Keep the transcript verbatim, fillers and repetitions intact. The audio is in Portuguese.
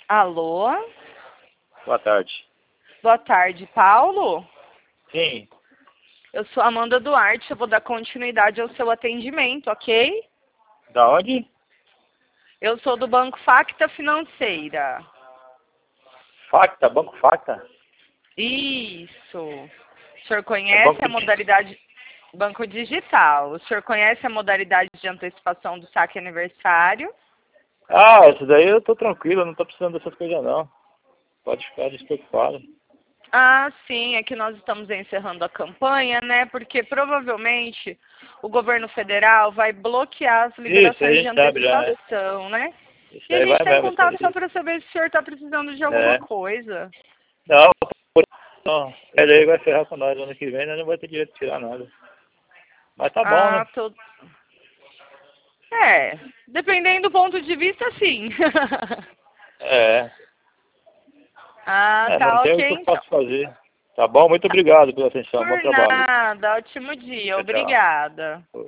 Alô? Boa tarde. Boa tarde, Paulo? Sim. Eu sou Amanda Duarte, eu vou dar continuidade ao seu atendimento, ok? Da onde? Eu sou do Banco Facta Financeira. Facta, Banco Facta? Isso. O senhor É conhece banco a de... modalidade Banco Digital? O senhor conhece a modalidade de antecipação do saque aniversário? Ah, isso daí eu tô tranquilo, eu não tô precisando dessas coisas não. Pode ficar despreocupado. Ah, sim, é que nós estamos encerrando a campanha, né? Porque provavelmente o governo federal vai bloquear as Isso, a liberações de gente sabe já, né? antecipação, né? Isso E a aí gente vai está em mesmo, isso contato só aí. para saber se o senhor está precisando de alguma É. coisa. Não, por... não. Ele aí vai ferrar com nós ano que vem, nós não vai ter direito de tirar nada. Mas tá bom, né? Ah, tô... É, dependendo do ponto de vista, sim. É. Ah, É, não tá tem o ok, que eu então. posso fazer. Tá bom? Muito obrigado pela atenção. Bom Por trabalho. nada, ótimo dia, Tchau, tchau. obrigada.